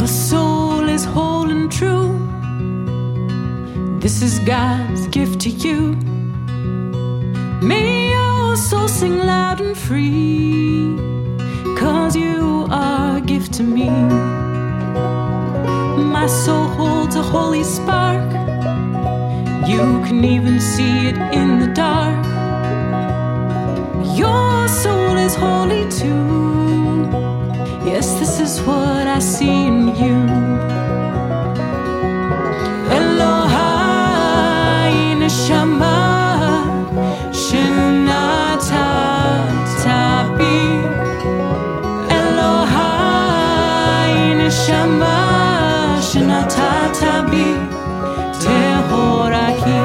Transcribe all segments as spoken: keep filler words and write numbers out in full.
soul is whole and true. This is God's gift to you. May your soul sing loud and free, 'cause you are a gift to me. My soul holds a holy spark. You can even see it in the dark. Your soul is holy too. Yes, this is what I see in you. Elohai neshama shenatatabi. Elohai neshama shenatatabi tehoraki.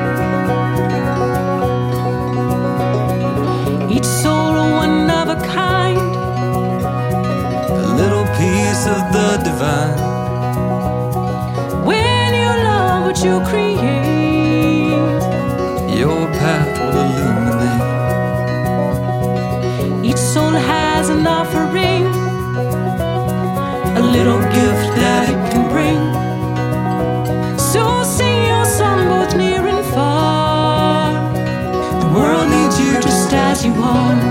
Each soul one of a kind, a little piece of the divine. When you love what you create, your path will illuminate. Each soul has an offering, a little gift that it can bring. So sing your song both near and far. The world needs you just as you are.